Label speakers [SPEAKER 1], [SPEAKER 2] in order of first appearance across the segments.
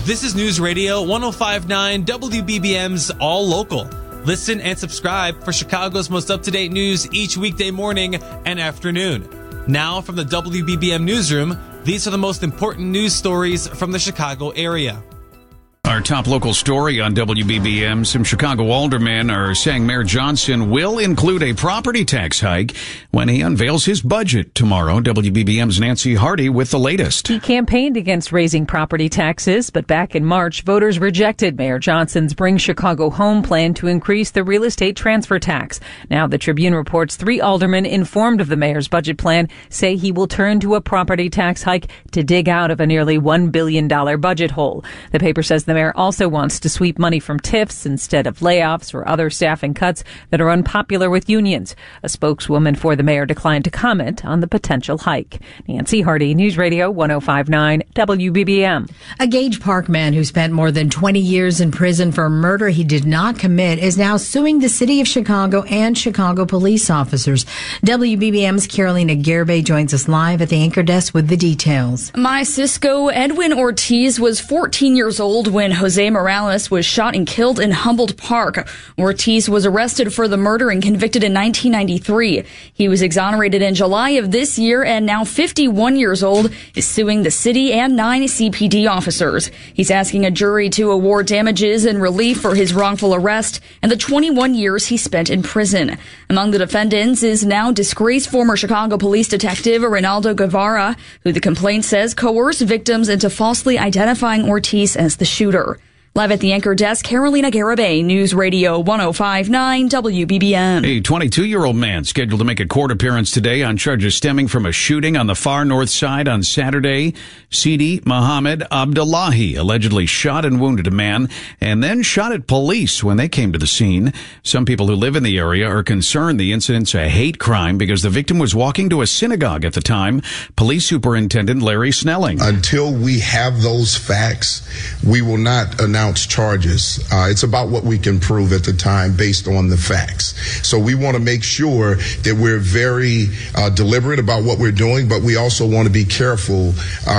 [SPEAKER 1] This is News Radio 105.9 WBBM's All Local. Listen and subscribe for Chicago's most up-to-date news each weekday morning and afternoon. Now from the WBBM Newsroom, these are the most important news stories from the Chicago area.
[SPEAKER 2] Our top local story on WBBM, some Chicago aldermen are saying Mayor Johnson will include a property tax hike when he unveils his budget tomorrow. WBBM's Nancy Hardy with the latest.
[SPEAKER 3] He campaigned against raising property taxes, but back in March, voters rejected Mayor Johnson's Bring Chicago Home plan to increase the real estate transfer tax. Now the Tribune reports 3 aldermen informed of the mayor's budget plan say he will turn to a property tax hike to dig out of a nearly $1 billion budget hole. The paper says the mayor also wants to sweep money from TIFs instead of layoffs or other staffing cuts that are unpopular with unions. A spokeswoman for the mayor declined to comment on the potential hike. Nancy Hardy, News Radio 105.9 WBBM.
[SPEAKER 4] A Gage Park man who spent more than 20 years in prison for murder he did not commit is now suing the city of Chicago and Chicago police officers. WBBM's Carolina Garibay joins us live at the anchor desk with the details.
[SPEAKER 5] My Cisco Edwin Ortiz was 14 years old when Jose Morales was shot and killed in Humboldt Park. Ortiz was arrested for the murder and convicted in 1993. He was exonerated in July of this year and now 51 years old is suing the city and 9 CPD officers. He's asking a jury to award damages and relief for his wrongful arrest and the 21 years he spent in prison. Among the defendants is now disgraced former Chicago police detective Ronaldo Guevara, who the complaint says coerced victims into falsely identifying Ortiz as the shooter. Live at the anchor desk, Carolina Garibay, News Radio 105.9 WBBM.
[SPEAKER 2] A 22-year-old man scheduled to make a court appearance today on charges stemming from a shooting on the far north side on Saturday. Sidi Mohammed Abdullahi allegedly shot and wounded a man and then shot at police when they came to the scene. Some people who live in the area are concerned the incident's a hate crime because the victim was walking to a synagogue at the time. Police Superintendent Larry Snelling.
[SPEAKER 6] Until we have those facts, we will not announce charges. It's about what we can prove at the time based on the facts. So we want to make sure that we're very deliberate about what we're doing, but we also want to be careful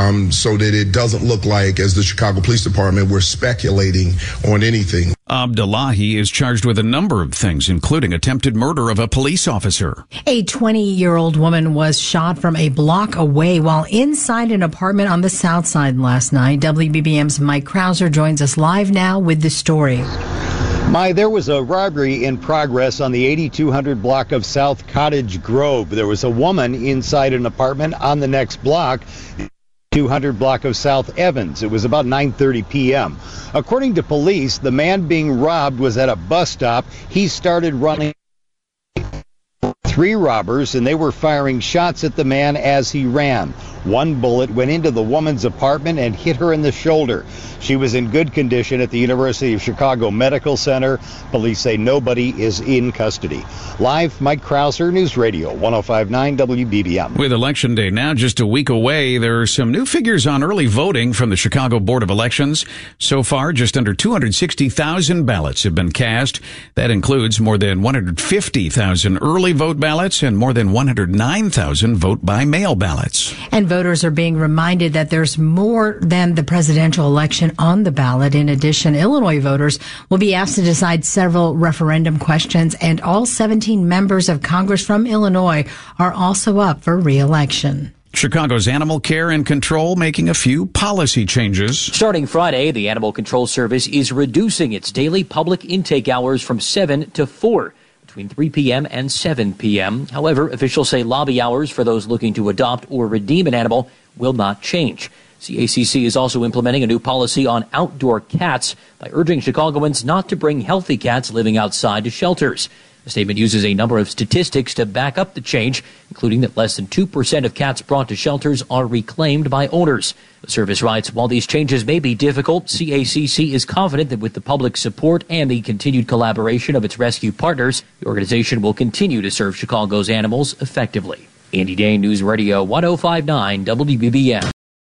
[SPEAKER 6] so that it doesn't look like, as the Chicago Police Department, we're speculating on anything.
[SPEAKER 2] Abdullahi is charged with a number of things, including attempted murder of a police officer.
[SPEAKER 4] A 20-year-old woman was shot from a block away while inside an apartment on the south side last night. WBBM's Mike Krauser joins us live now with the story.
[SPEAKER 7] There was a robbery in progress on the 8200 block of South Cottage Grove. There was a woman inside an apartment on the next block, 200 block of South Evans. It was about 9:30 p.m. According to police, the man being robbed was at a bus stop. He started running. 3 robbers, and they were firing shots at the man as he ran. One bullet went into the woman's apartment and hit her in the shoulder. She was in good condition at the University of Chicago Medical Center. Police say nobody is in custody. Live, Mike Krauser, News Radio 105.9 WBBM.
[SPEAKER 2] With Election Day now just a week away, there are some new figures on early voting from the Chicago Board of Elections. So far, just under 260,000 ballots have been cast. That includes more than 150,000 early vote ballots and more than 109,000 vote-by-mail ballots.
[SPEAKER 4] And voters are being reminded that there's more than the presidential election on the ballot. In addition, Illinois voters will be asked to decide several referendum questions, and all 17 members of Congress from Illinois are also up for re-election.
[SPEAKER 2] Chicago's Animal Care and Control making a few policy changes.
[SPEAKER 8] Starting Friday, the Animal Control Service is reducing its daily public intake hours from 7 to 4. Between 3 p.m. and 7 p.m. However, officials say lobby hours for those looking to adopt or redeem an animal will not change. CACC is also implementing a new policy on outdoor cats by urging Chicagoans not to bring healthy cats living outside to shelters. The statement uses a number of statistics to back up the change, including that less than 2% of cats brought to shelters are reclaimed by owners. The service writes, while these changes may be difficult, CACC is confident that with the public support and the continued collaboration of its rescue partners, the organization will continue to serve Chicago's animals effectively. Andy Dane, News Radio 105.9 WBBM.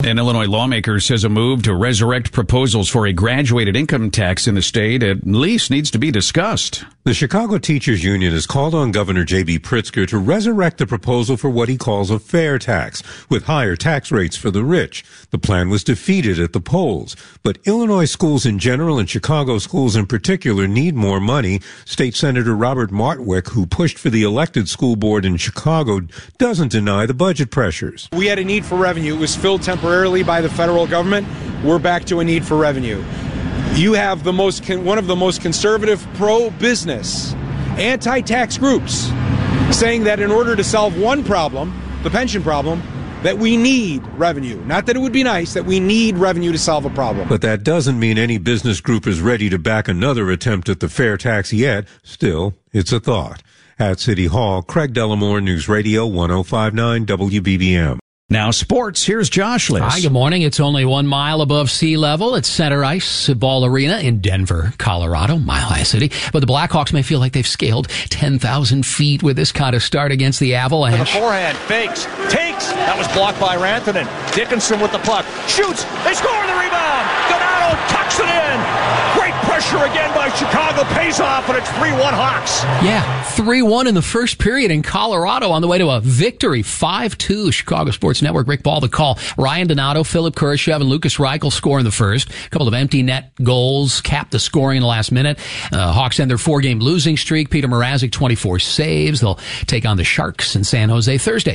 [SPEAKER 2] An Illinois lawmaker says a move to resurrect proposals for a graduated income tax in the state at least needs to be discussed.
[SPEAKER 9] The Chicago Teachers Union has called on Governor J.B. Pritzker to resurrect the proposal for what he calls a fair tax, with higher tax rates for the rich. The plan was defeated at the polls. But Illinois schools in general and Chicago schools in particular need more money. State Senator Robert Martwick, who pushed for the elected school board in Chicago, doesn't deny the budget pressures.
[SPEAKER 10] We had a need for revenue. It was filled temporarily by the federal government. We're back to a need for revenue. You have one of the most conservative pro-business, anti-tax groups saying that in order to solve one problem, the pension problem, that we need revenue. Not that it would be nice, that we need revenue to solve a problem.
[SPEAKER 9] But that doesn't mean any business group is ready to back another attempt at the fair tax yet. Still, it's a thought. At City Hall, Craig Dellamore, News Radio 105.9 WBBM.
[SPEAKER 2] Now sports, here's Josh Liss.
[SPEAKER 11] Hi, good morning. It's only 1 mile above sea level at Center Ice Ball Arena in Denver, Colorado, Mile High City. But the Blackhawks may feel like they've scaled 10,000 feet with this kind of start against the Avalanche.
[SPEAKER 12] The forehand, fakes, takes. That was blocked by Rantanen. Dickinson with the puck. Shoots. They score the rebound. Donato tucks it in. Great pressure again by Chicago. Pays off, and it's 3-1 Hawks.
[SPEAKER 11] Yeah, 3-1 in the first period in Colorado on the way to a victory. 5-2 Chicago Sports Network. Rick Ball the call. Ryan Donato, Philip Kurashev, and Lucas Reichel score in the first. A couple of empty net goals capped the scoring in the last minute. Hawks end their 4-game losing streak. Peter Mrazek, 24 saves. They'll take on the Sharks in San Jose Thursday.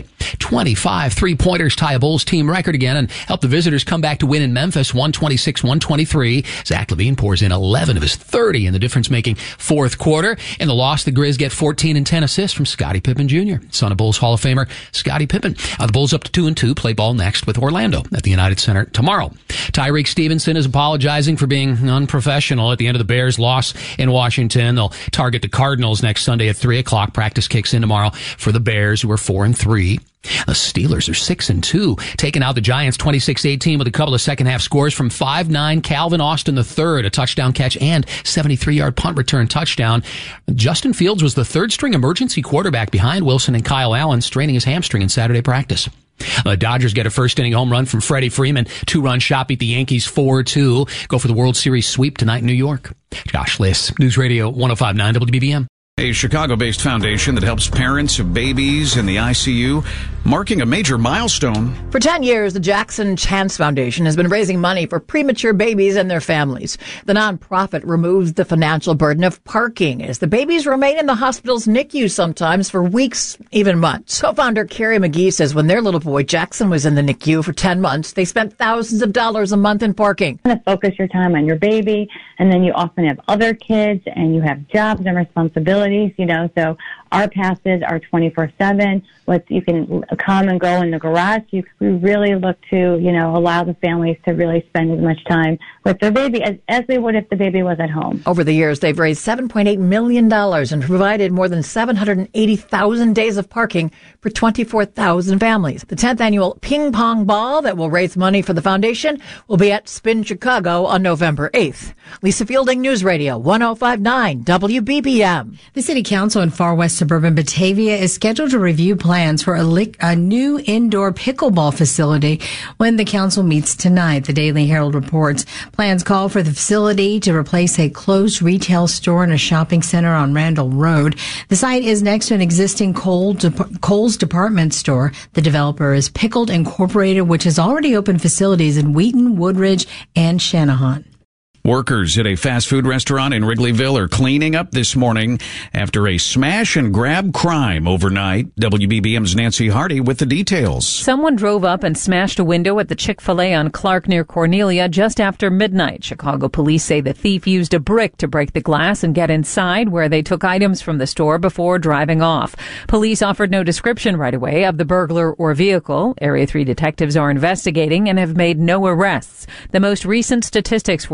[SPEAKER 11] 25 three-pointers tie a Bulls team record again and help the visitors come back to win in Memphis, 126-123. Zach LaVine pours in 11 of his 30 in the difference-making fourth quarter. In the loss, the Grizz get 14 and 10 assists from Scottie Pippen Jr., son of Bulls Hall of Famer Scottie Pippen. The Bulls up to 2-2, play ball next with Orlando at the United Center tomorrow. Tyreek Stevenson is apologizing for being unprofessional at the end of the Bears' loss in Washington. They'll target the Cardinals next Sunday at 3 o'clock. Practice kicks in tomorrow for the Bears, who are 4-3. The Steelers are 6-2, taking out the Giants 26-18 with a couple of second-half scores from 5'9" Calvin Austin III, a touchdown catch and 73-yard punt return touchdown. Justin Fields was the third-string emergency quarterback behind Wilson and Kyle Allen, straining his hamstring in Saturday practice. The Dodgers get a first-inning home run from Freddie Freeman. 2-run shot beat the Yankees 4-2. Go for the World Series sweep tonight in New York. Josh Liss, News Radio 105.9 WBBM.
[SPEAKER 2] A Chicago-based foundation that helps parents of babies in the ICU, marking a major milestone.
[SPEAKER 13] For 10 years, the Jackson Chance Foundation has been raising money for premature babies and their families. The nonprofit removes the financial burden of parking as the babies remain in the hospital's NICU sometimes for weeks, even months. Co-founder Carrie McGee says when their little boy Jackson was in the NICU for 10 months, they spent thousands of dollars a month in parking.
[SPEAKER 14] You want to focus your time on your baby, and then you often have other kids, and you have jobs and responsibilities. So our passes are 24/7. You can come and go in the garage. We really look to, allow the families to really spend as much time with their baby as they would if the baby was at home.
[SPEAKER 13] Over the years, they've raised $7.8 million and provided more than 780,000 days of parking for 24,000 families. The 10th annual Ping Pong Ball that will raise money for the foundation will be at Spin Chicago on November 8th. Lisa Fielding, News Radio 105.9 WBBM.
[SPEAKER 4] The City Council in far west suburban Batavia is scheduled to review plans for a new indoor pickleball facility when the council meets tonight. The Daily Herald reports plans call for the facility to replace a closed retail store and a shopping center on Randall Road. The site is next to an existing Kohl's department store. The developer is Pickled Incorporated, which has already opened facilities in Wheaton, Woodridge, and Shanahan.
[SPEAKER 2] Workers at a fast food restaurant in Wrigleyville are cleaning up this morning after a smash and grab crime overnight. WBBM's Nancy Hardy with the details.
[SPEAKER 3] Someone drove up and smashed a window at the Chick-fil-A on Clark near Cornelia just after midnight. Chicago police say the thief used a brick to break the glass and get inside, where they took items from the store before driving off. Police offered no description right away of the burglar or vehicle. Area 3 detectives are investigating and have made no arrests. The most recent statistics for the town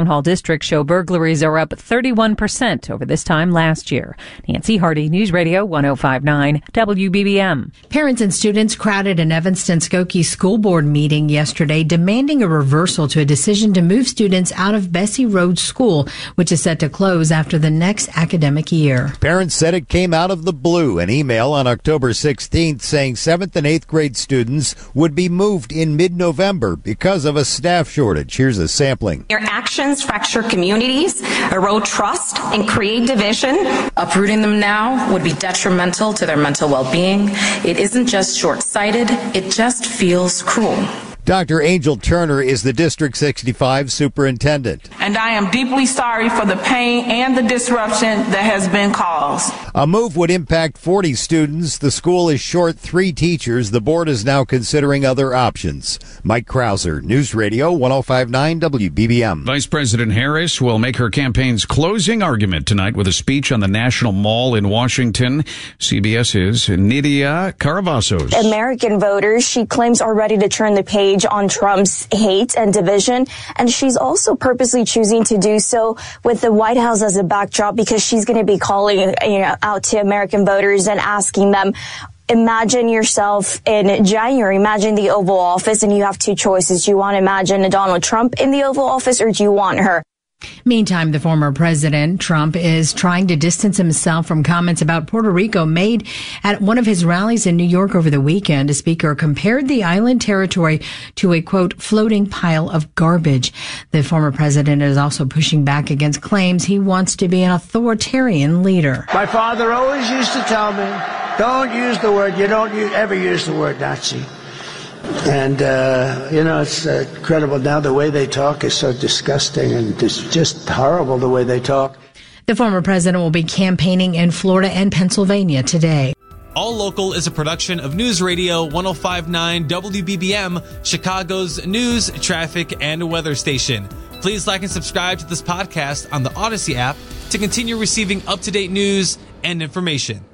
[SPEAKER 3] Hall district show burglaries are up 31% over this time last year. Nancy Hardy, News Radio 105.9 WBBM.
[SPEAKER 4] Parents and students crowded an Evanston Skokie school board meeting yesterday demanding a reversal to a decision to move students out of Bessie Road School, which is set to close after the next academic year.
[SPEAKER 7] Parents said it came out of the blue. An email on October 16th saying 7th and 8th grade students would be moved in mid-November because of a staff shortage. Here's a sampling.
[SPEAKER 15] Your actions fracture communities, erode trust, and create division. Uprooting them now would be detrimental to their mental well-being. It isn't just short-sighted, it just feels cruel.
[SPEAKER 7] Dr. Angel Turner is the District 65 superintendent.
[SPEAKER 16] And I am deeply sorry for the pain and the disruption that has been caused.
[SPEAKER 7] A move would impact 40 students. The school is short 3 teachers. The board is now considering other options. Mike Krauser, News Radio 105.9 WBBM.
[SPEAKER 2] Vice President Harris will make her campaign's closing argument tonight with a speech on the National Mall in Washington. CBS's Nidia Caravasos.
[SPEAKER 17] American voters, she claims, are ready to turn the page on Trump's hate and division, and she's also purposely choosing to do so with the White House as a backdrop because she's going to be calling out to American voters and asking them, imagine yourself in January, imagine the Oval Office, and you have 2 choices. Do you want to imagine Donald Trump in the Oval Office, or do you want her?
[SPEAKER 4] Meantime, the former president, Trump, is trying to distance himself from comments about Puerto Rico made at one of his rallies in New York over the weekend. A speaker compared the island territory to a, quote, floating pile of garbage. The former president is also pushing back against claims he wants to be an authoritarian leader.
[SPEAKER 18] My father always used to tell me, don't use the word, you don't ever use the word Nazi. And, it's incredible now. The way they talk is so disgusting and it's just horrible the way they talk.
[SPEAKER 4] The former president will be campaigning in Florida and Pennsylvania today.
[SPEAKER 1] All Local is a production of News Radio 105.9 WBBM, Chicago's news, traffic, and weather station. Please like and subscribe to this podcast on the Odyssey app to continue receiving up-to-date news and information.